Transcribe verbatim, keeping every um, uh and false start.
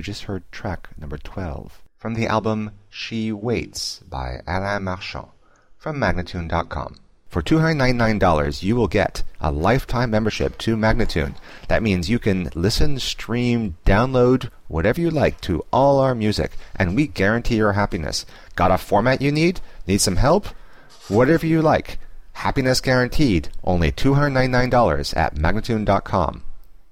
just heard track number twelve from the album She Waits by Alain Marchand from Magnatune dot com. For two hundred ninety-nine dollars, you will get a lifetime membership to Magnatune. That means you can listen, stream, download, whatever you like to all our music, and we guarantee your happiness. Got a format you need? Need some help? Whatever you like. Happiness guaranteed. Only two hundred ninety-nine dollars at Magnatune dot com.